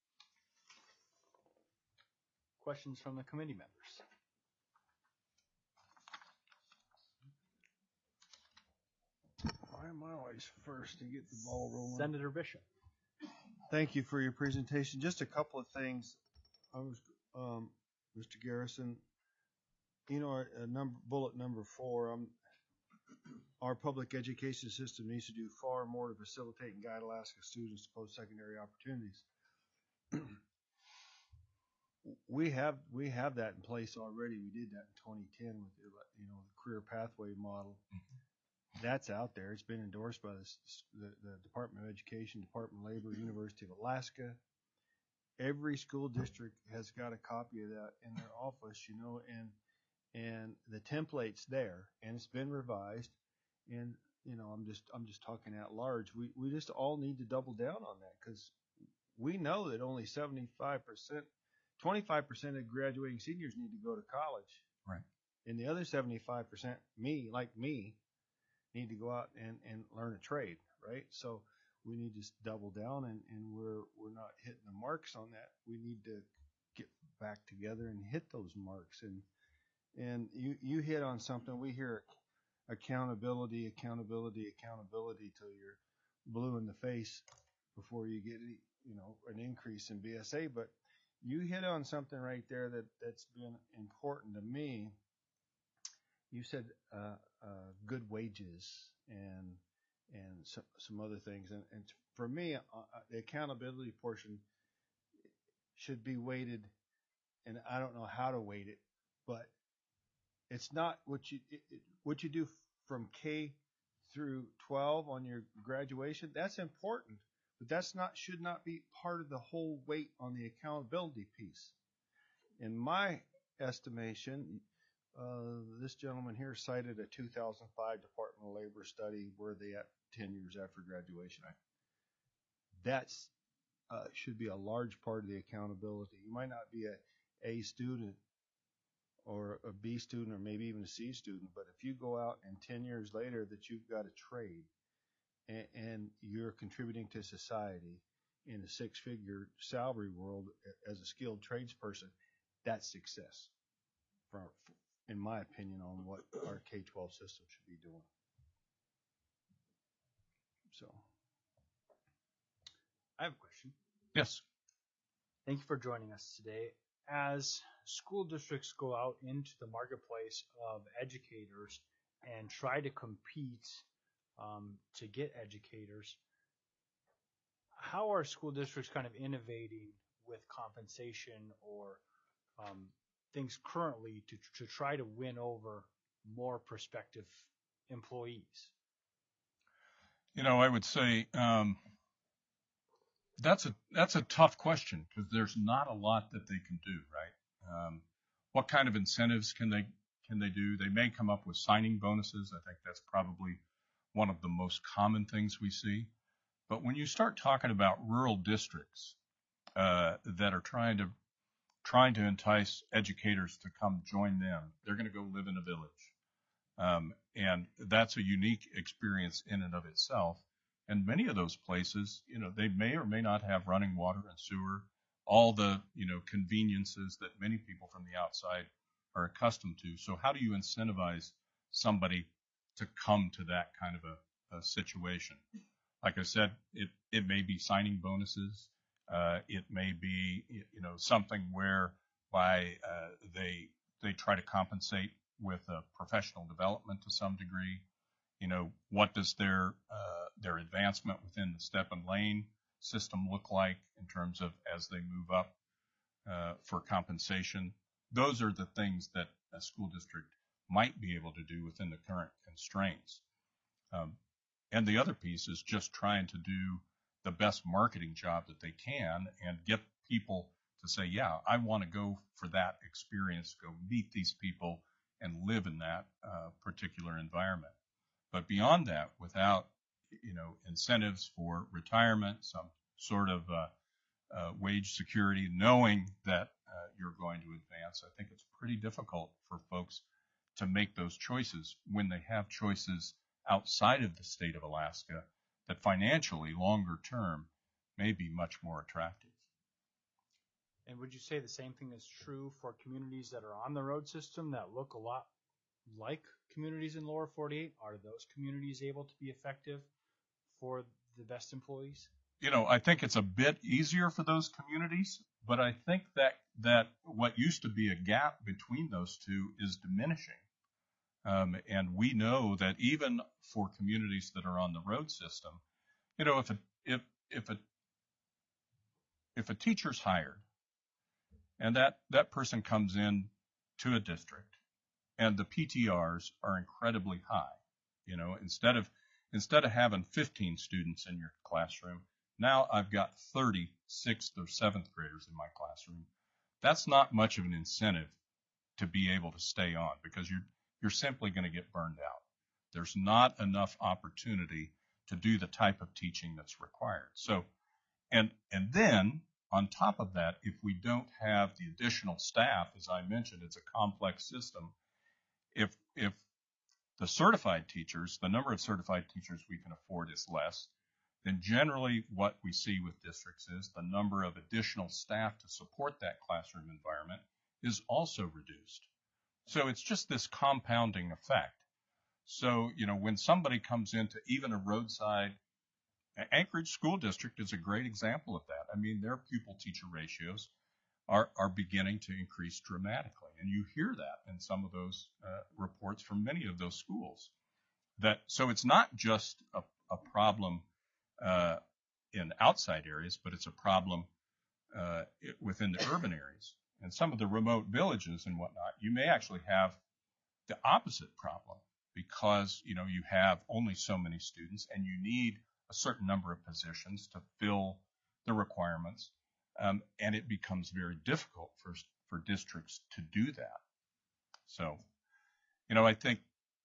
Questions from the committee members? Why am I always first to get the ball rolling? Senator Bishop. Thank you for your presentation. Just a couple of things. Mr. Garrison, you know, bullet number 4, our public education system needs to do far more to facilitate and guide Alaska students to post-secondary opportunities. We have that in place already. We did that in 2010 with the career pathway model. That's out there. It's been endorsed by the Department of Education, Department of Labor, University of Alaska. Every school district has got a copy of that in their office, and the template's there, and it's been revised. And I'm just talking at large. We just all need to double down on that, because we know that only 25%, 25% of graduating seniors need to go to college. Right. And the other 75%, me, need to go out and learn a trade, right? So we need to double down, and we're not hitting the marks on that. We need to get back together and hit those marks. And you hit on something. We hear accountability till you're blue in the face before you get an increase in BSA. But you hit on something right there that's been important to me. You said good wages and some other things, and for me, the accountability portion should be weighted, and I don't know how to weight it, but it's not what you do from K through 12 on your graduation. That's important, but should not be part of the whole weight on the accountability piece. In my estimation, this gentleman here cited a 2005 Department of Labor study where they at 10 years after graduation. That's should be a large part of the accountability. You might not be a student or a B student or maybe even a C student, but if you go out and 10 years later that you've got a trade and you're contributing to society in a 6-figure salary world as a skilled tradesperson, that's success, in my opinion, on what our K-12 system should be doing. So, I have a question. Yes. Thank you for joining us today. As school districts go out into the marketplace of educators and try to compete to get educators, how are school districts kind of innovating with compensation or things currently to try to win over more prospective employees? I would say that's a tough question, because there's not a lot that they can do, right? What kind of incentives can they do? They may come up with signing bonuses. I think that's probably one of the most common things we see. But when you start talking about rural districts that are trying to entice educators to come join them, they're going to go live in a village. And that's a unique experience in and of itself. And many of those places, they may or may not have running water and sewer, all the, conveniences that many people from the outside are accustomed to. So how do you incentivize somebody to come to that kind of a situation? Like I said, it may be signing bonuses. It may be, something whereby they try to compensate with professional development to some degree. What does their advancement within the step and lane system look like in terms of as they move up for compensation? Those are the things that a school district might be able to do within the current constraints. And the other piece is just trying to do the best marketing job that they can and get people to say, yeah, I want to go for that experience, go meet these people and live in that particular environment. But beyond that, without, incentives for retirement, some sort of wage security, knowing that you're going to advance. I think it's pretty difficult for folks to make those choices when they have choices outside of the state of Alaska that financially, longer term, may be much more attractive. And would you say the same thing is true for communities that are on the road system that look a lot like communities in lower 48? Are those communities able to be effective for the best employees? You know, I think it's a bit easier for those communities, but I think that what used to be a gap between those two is diminishing. And we know that even for communities that are on the road system, you know, if a teacher's hired and that person comes in to a district and the PTRs are incredibly high, you know, instead of having 15 students in your classroom, now I've got 30 6th or 7th graders in my classroom. That's not much of an incentive to be able to stay on, because you're simply going to get burned out. There's not enough opportunity to do the type of teaching that's required. So, and then on top of that, if we don't have the additional staff, as I mentioned, it's a complex system. If the certified teachers, the number of certified teachers we can afford is less, then generally what we see with districts is the number of additional staff to support that classroom environment is also reduced. So it's just this compounding effect. So, you know, when somebody comes into even a roadside, Anchorage School District is a great example of that. I mean, their pupil-teacher ratios are beginning to increase dramatically. And you hear that in some of those reports from many of those schools. So it's not just a problem in outside areas, but it's a problem within the urban areas. And some of the remote villages and whatnot, you may actually have the opposite problem, because, you know, you have only so many students and you need a certain number of positions to fill the requirements. And it becomes very difficult for districts to do that. So, you know, I think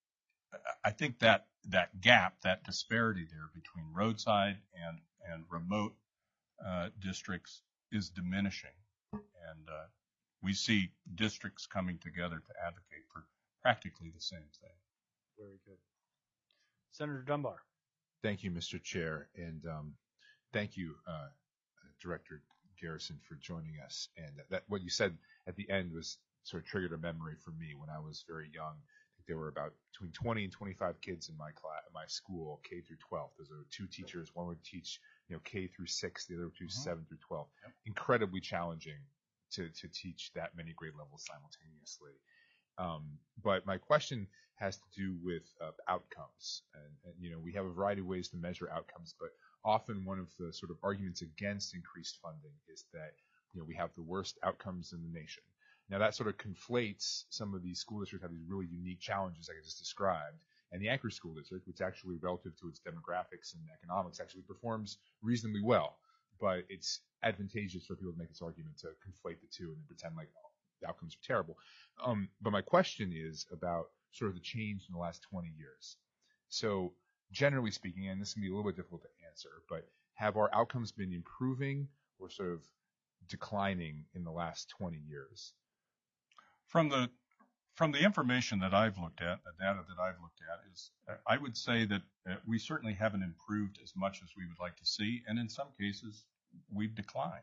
that gap, that disparity there between roadside and remote districts is diminishing. And we see districts coming together to advocate for practically the same thing. Very good. Senator Dunbar. Thank you, Mr. Chair, and thank you, Director Garrison, for joining us. And that what you said at the end was sort of triggered a memory for me when I was very young. I think there were about between 20 and 25 kids in my class, my school, K through 12. There were two teachers. One would teach, you know, K through 6. The other would teach 7 through 12. Yep. Incredibly challenging to teach that many grade levels simultaneously. But my question has to do with outcomes, and you know, we have a variety of ways to measure outcomes, but often one of the sort of arguments against increased funding is that, you know, we have the worst outcomes in the nation. Now that sort of conflates some of these school districts have these really unique challenges like I just described, and the Anchorage School District, which actually relative to its demographics and economics actually performs reasonably well, but it's advantageous for people to make this argument to conflate the two and then pretend like the outcomes are terrible. But my question is about sort of the change in the last 20 years. So generally speaking, and this can be a little bit difficult to answer, but have our outcomes been improving or sort of declining in the last 20 years? From the information that I've looked at, the data that I've looked at, is I would say that we certainly haven't improved as much as we would like to see, and in some cases we've declined.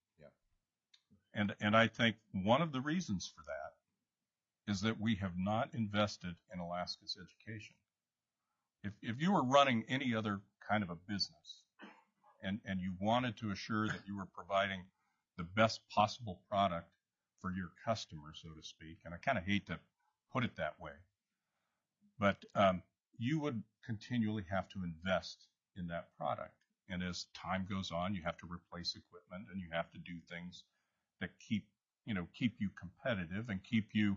Yeah. And I think one of the reasons for that is that we have not invested in Alaska's education. If you were running any other kind of a business and you wanted to assure that you were providing the best possible product for your customer, so to speak, and I kind of hate to put it that way, but you would continually have to invest in that product. And as time goes on, you have to replace equipment and you have to do things that keep you competitive and keep you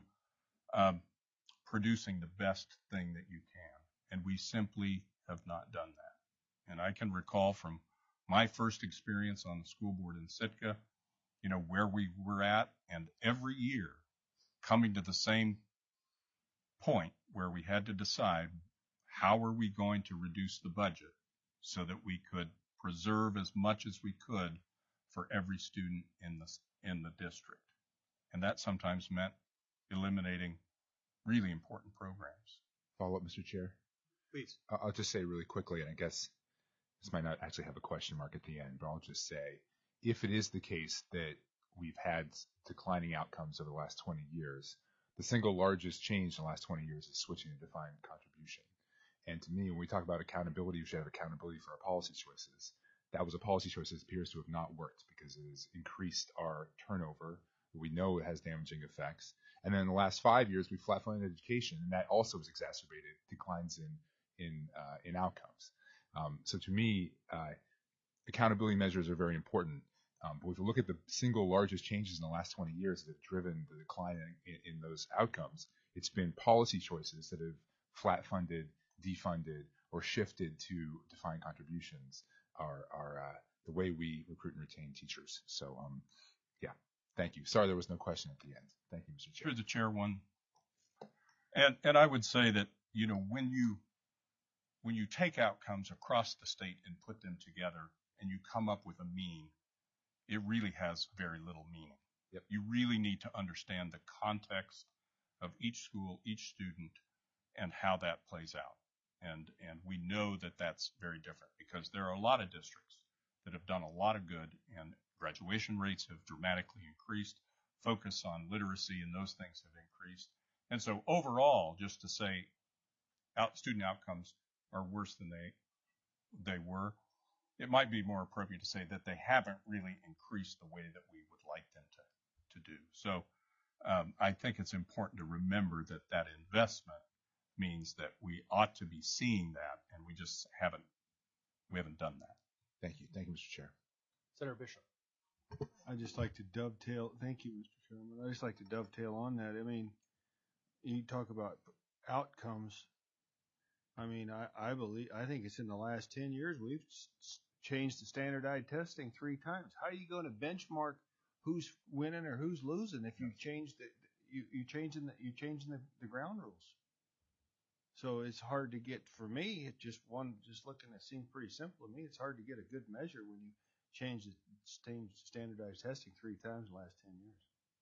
producing the best thing that you can. And we simply have not done that. And I can recall from my first experience on the school board in Sitka, you know, where we were at, and every year coming to the same point where we had to decide how are we going to reduce the budget so that we could preserve as much as we could for every student in the district. And that sometimes meant eliminating really important programs. Follow up, Mr. Chair. Please. I'll just say really quickly, and I guess this might not actually have a question mark at the end, but I'll just say, if it is the case that we've had declining outcomes over the last 20 years, the single largest change in the last 20 years is switching to defined contribution. And to me, when we talk about accountability, we should have accountability for our policy choices. That was a policy choice that appears to have not worked because it has increased our turnover. We know it has damaging effects. And then in the last 5 years, we flat-funded education, and that also has exacerbated declines in outcomes. So to me, accountability measures are very important. But if you look at the single largest changes in the last 20 years that have driven the decline in those outcomes, it's been policy choices that have flat-funded, defunded, or shifted to defined contributions are the way we recruit and retain teachers. So, yeah, thank you. Sorry there was no question at the end. Thank you, Mr. Chair. Through the chair, one. And I would say that, you know, when you take outcomes across the state and put them together and you come up with a mean, it really has very little meaning. Yep. You really need to understand the context of each school, each student, and how that plays out. And we know that that's very different because there are a lot of districts that have done a lot of good and graduation rates have dramatically increased. Focus on literacy and those things have increased. And so overall, just to say student outcomes are worse than they were, it might be more appropriate to say that they haven't really increased the way that we would like them to do. So I think it's important to remember that that investment means that we ought to be seeing that, and we just haven't done that. Thank you. Thank you, Mr. Chair. Senator Bishop. I'd just like to dovetail. Thank you, Mr. Chairman. I'd just like to dovetail on that. I mean, you talk about outcomes. I mean, I think it's in the last 10 years we've changed the standardized testing 3 times. How are you going to benchmark who's winning or who's losing if you change you're changing the ground rules? So it's hard to get, for me, just looking at it seems pretty simple to me. It's hard to get a good measure when you change the standardized testing 3 times in the last 10 years.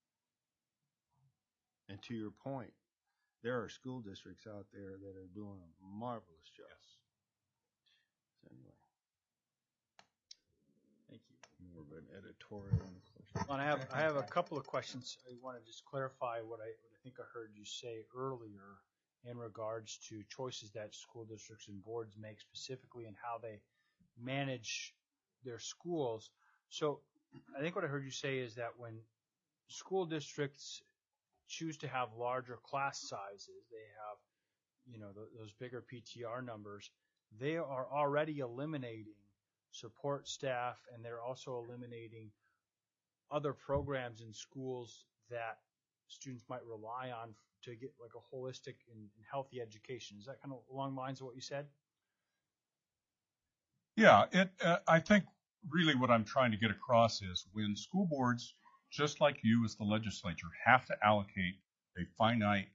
And to your point, there are school districts out there that are doing a marvelous job. Yes. So anyway. Thank you. More of an editorial. Well, I have a couple of questions. I want to just clarify what I think I heard you say earlier in regards to choices that school districts and boards make specifically and how they manage their schools. So I think what I heard you say is that when school districts choose to have larger class sizes, they have, you know, those bigger PTR numbers, they are already eliminating support staff, and they're also eliminating other programs in schools that students might rely on to get like a holistic and healthy education. Is that kind of along the lines of what you said? Yeah, I think really what I'm trying to get across is when school boards, just like you as the legislature, have to allocate a finite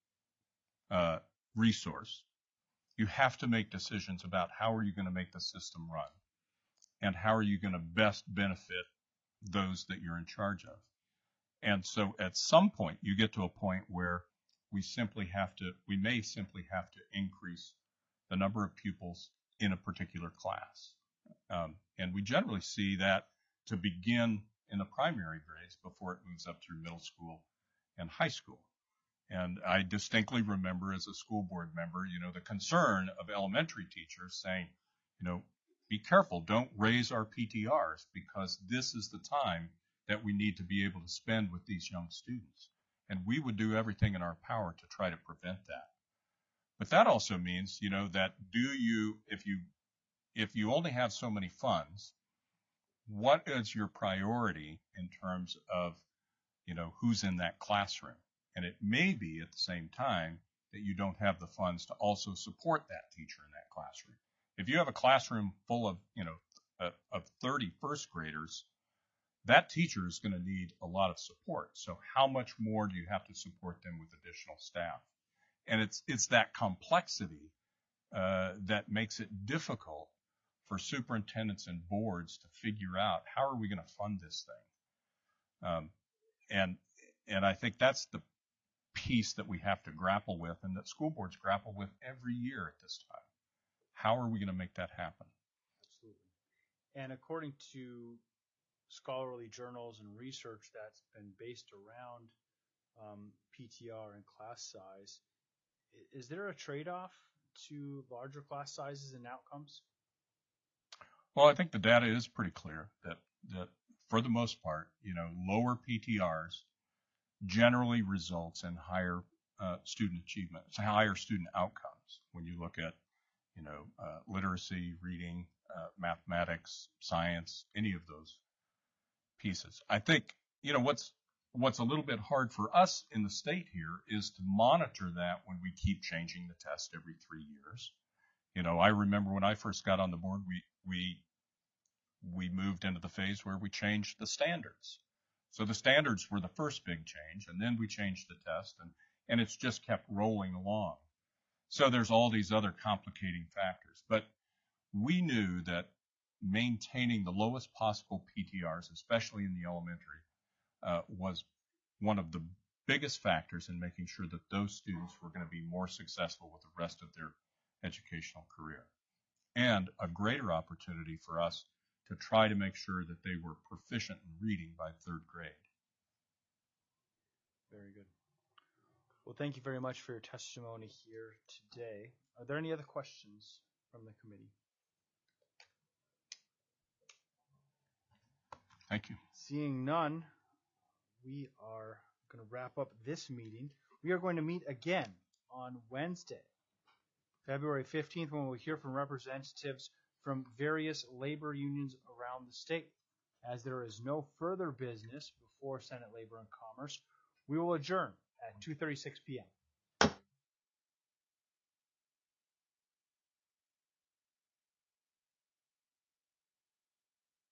resource, you have to make decisions about how are you going to make the system run and how are you going to best benefit those that you're in charge of. And so at some point, you get to a point where we may simply have to increase the number of pupils in a particular class. And we generally see that to begin in the primary grades before it moves up through middle school and high school. And I distinctly remember as a school board member, you know, the concern of elementary teachers saying, you know, be careful, don't raise our PTRs because this is the time that we need to be able to spend with these young students. And we would do everything in our power to try to prevent that. But that also means, you know, that if you only have so many funds, what is your priority in terms of, you know, who's in that classroom? And it may be at the same time that you don't have the funds to also support that teacher in that classroom. If you have a classroom full of, you know, of 30 first graders, that teacher is going to need a lot of support. So how much more do you have to support them with additional staff? And it's that complexity that makes it difficult for superintendents and boards to figure out how are we going to fund this thing. And And I think that's the piece that we have to grapple with, and that school boards grapple with every year at this time. How are we going to make that happen? Absolutely. And according to scholarly journals and research that's been based around PTR and class size, is there a trade-off to larger class sizes and outcomes? Well, I think the data is pretty clear that for the most part, lower PTRs generally results in higher student achievement, higher student outcomes. When you look at, literacy, reading, mathematics, science, any of those pieces. I think, what's a little bit hard for us in the state here is to monitor that when we keep changing the test every 3 years. I remember when I first got on the board, we moved into the phase where we changed the standards. So the standards were the first big change, and then we changed the test, and it's just kept rolling along. So there's all these other complicating factors. But we knew that maintaining the lowest possible PTRs, especially in the elementary, was one of the biggest factors in making sure that those students were going to be more successful with the rest of their educational career. And a greater opportunity for us to try to make sure that they were proficient in reading by 3rd grade. Very good. Well, thank you very much for your testimony here today. Are there any other questions from the committee? Thank you. Seeing none, we are going to wrap up this meeting. We are going to meet again on Wednesday, February 15th, when we'll hear from representatives from various labor unions around the state. As there is no further business before Senate Labor and Commerce, we will adjourn at 2:36 p.m.